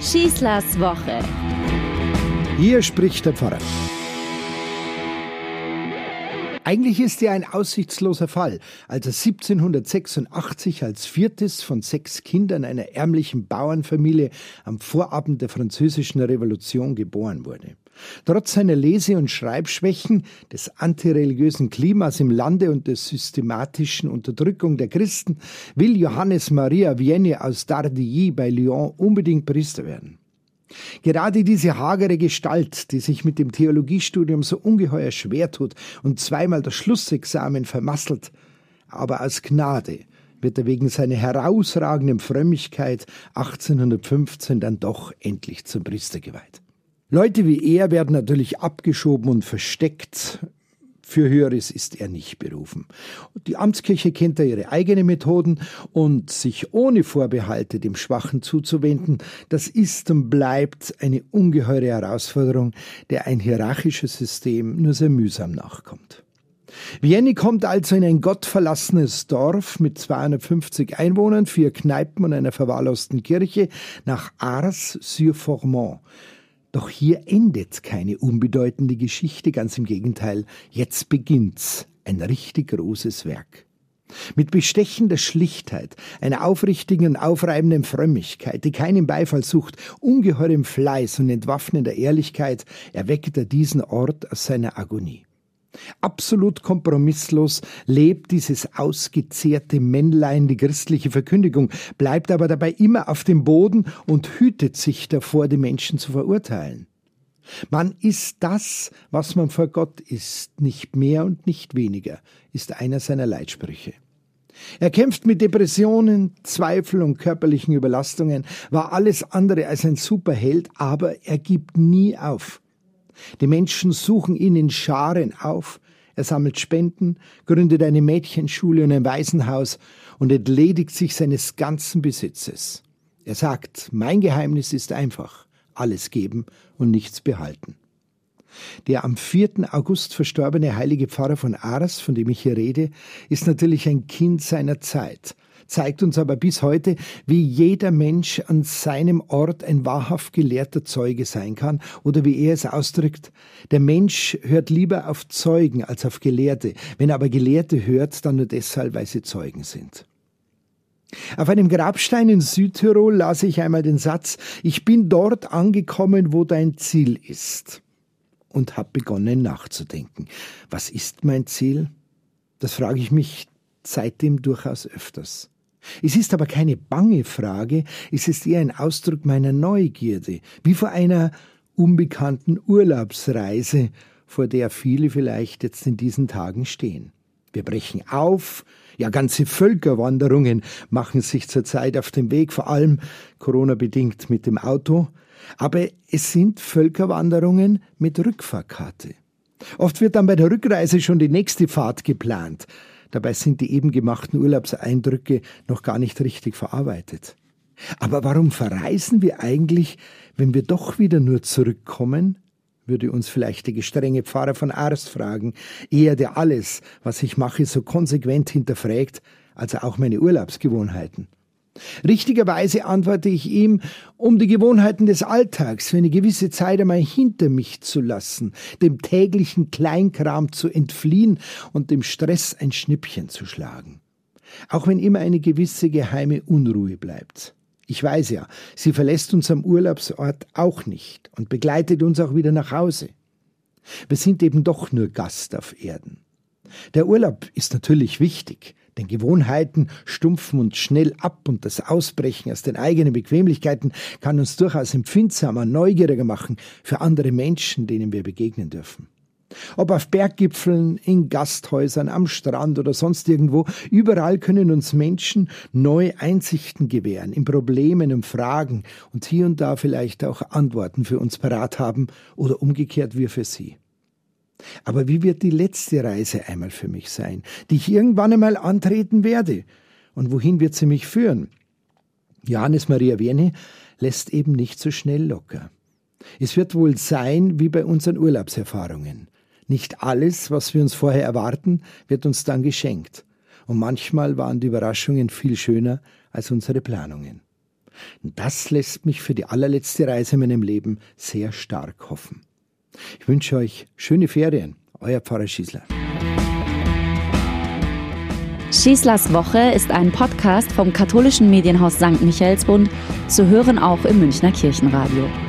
Schießlers Woche. Hier spricht der Pfarrer. Eigentlich ist er ein aussichtsloser Fall, als er 1786 als viertes von 6 Kindern einer ärmlichen Bauernfamilie am Vorabend der Französischen Revolution geboren wurde. Trotz seiner Lese- und Schreibschwächen, des antireligiösen Klimas im Lande und der systematischen Unterdrückung der Christen will Johannes Maria Vianney aus Dardilly bei Lyon unbedingt Priester werden. Gerade diese hagere Gestalt, die sich mit dem Theologiestudium so ungeheuer schwer tut und zweimal das Schlussexamen vermasselt, aber aus Gnade wird er wegen seiner herausragenden Frömmigkeit 1815 dann doch endlich zum Priester geweiht. Leute wie er werden natürlich abgeschoben und versteckt. Für Höheres ist er nicht berufen. Die Amtskirche kennt da ihre eigenen Methoden und sich ohne Vorbehalte dem Schwachen zuzuwenden, das ist und bleibt eine ungeheure Herausforderung, der ein hierarchisches System nur sehr mühsam nachkommt. Vianney kommt also in ein gottverlassenes Dorf mit 250 Einwohnern, 4 Kneipen und einer verwahrlosten Kirche nach Ars-sur-Formant. Doch hier endet keine unbedeutende Geschichte, ganz im Gegenteil, jetzt beginnt's, ein richtig großes Werk. Mit bestechender Schlichtheit, einer aufrichtigen und aufreibenden Frömmigkeit, die keinen Beifall sucht, ungeheurem Fleiß und entwaffnender Ehrlichkeit erweckt er diesen Ort aus seiner Agonie. Absolut kompromisslos lebt dieses ausgezehrte Männlein die christliche Verkündigung, bleibt aber dabei immer auf dem Boden und hütet sich davor, die Menschen zu verurteilen. Man ist das, was man vor Gott ist, nicht mehr und nicht weniger, ist einer seiner Leitsprüche. Er kämpft mit Depressionen, Zweifel und körperlichen Überlastungen, war alles andere als ein Superheld, aber er gibt nie auf. Die Menschen suchen ihn in Scharen auf, er sammelt Spenden, gründet eine Mädchenschule und ein Waisenhaus und entledigt sich seines ganzen Besitzes. Er sagt, mein Geheimnis ist einfach, alles geben und nichts behalten. Der am 4. August verstorbene heilige Pfarrer von Ars, von dem ich hier rede, ist natürlich ein Kind seiner Zeit, zeigt uns aber bis heute, wie jeder Mensch an seinem Ort ein wahrhaft gelehrter Zeuge sein kann, oder wie er es ausdrückt, der Mensch hört lieber auf Zeugen als auf Gelehrte, wenn aber Gelehrte hört, dann nur deshalb, weil sie Zeugen sind. Auf einem Grabstein in Südtirol las ich einmal den Satz, ich bin dort angekommen, wo dein Ziel ist, und habe begonnen nachzudenken. Was ist mein Ziel? Das frage ich mich seitdem durchaus öfters. Es ist aber keine bange Frage, es ist eher ein Ausdruck meiner Neugierde, wie vor einer unbekannten Urlaubsreise, vor der viele vielleicht jetzt in diesen Tagen stehen. Wir brechen auf, ja ganze Völkerwanderungen machen sich zurzeit auf den Weg, vor allem Corona-bedingt mit dem Auto, aber es sind Völkerwanderungen mit Rückfahrkarte. Oft wird dann bei der Rückreise schon die nächste Fahrt geplant. Dabei sind die eben gemachten Urlaubseindrücke noch gar nicht richtig verarbeitet. Aber warum verreisen wir eigentlich, wenn wir doch wieder nur zurückkommen? Würde uns vielleicht der gestrenge Pfarrer von Ars fragen, eher der alles, was ich mache, so konsequent hinterfragt, als auch meine Urlaubsgewohnheiten. Richtigerweise antworte ich ihm, um die Gewohnheiten des Alltags für eine gewisse Zeit einmal hinter mich zu lassen, dem täglichen Kleinkram zu entfliehen und dem Stress ein Schnippchen zu schlagen. Auch wenn immer eine gewisse geheime Unruhe bleibt. Ich weiß ja, sie verlässt uns am Urlaubsort auch nicht und begleitet uns auch wieder nach Hause. Wir sind eben doch nur Gast auf Erden. Der Urlaub ist natürlich wichtig, denn Gewohnheiten stumpfen uns schnell ab und das Ausbrechen aus den eigenen Bequemlichkeiten kann uns durchaus empfindsamer, neugieriger machen für andere Menschen, denen wir begegnen dürfen. Ob auf Berggipfeln, in Gasthäusern, am Strand oder sonst irgendwo, überall können uns Menschen neue Einsichten gewähren in Problemen und Fragen und hier und da vielleicht auch Antworten für uns parat haben oder umgekehrt wir für sie. Aber wie wird die letzte Reise einmal für mich sein, die ich irgendwann einmal antreten werde? Und wohin wird sie mich führen? Johannes Maria Vianney lässt eben nicht so schnell locker. Es wird wohl sein wie bei unseren Urlaubserfahrungen. Nicht alles, was wir uns vorher erwarten, wird uns dann geschenkt. Und manchmal waren die Überraschungen viel schöner als unsere Planungen. Und das lässt mich für die allerletzte Reise in meinem Leben sehr stark hoffen. Ich wünsche euch schöne Ferien. Euer Pfarrer Schießler. Schießlers Woche ist ein Podcast vom katholischen Medienhaus St. Michaelsbund, zu hören auch im Münchner Kirchenradio.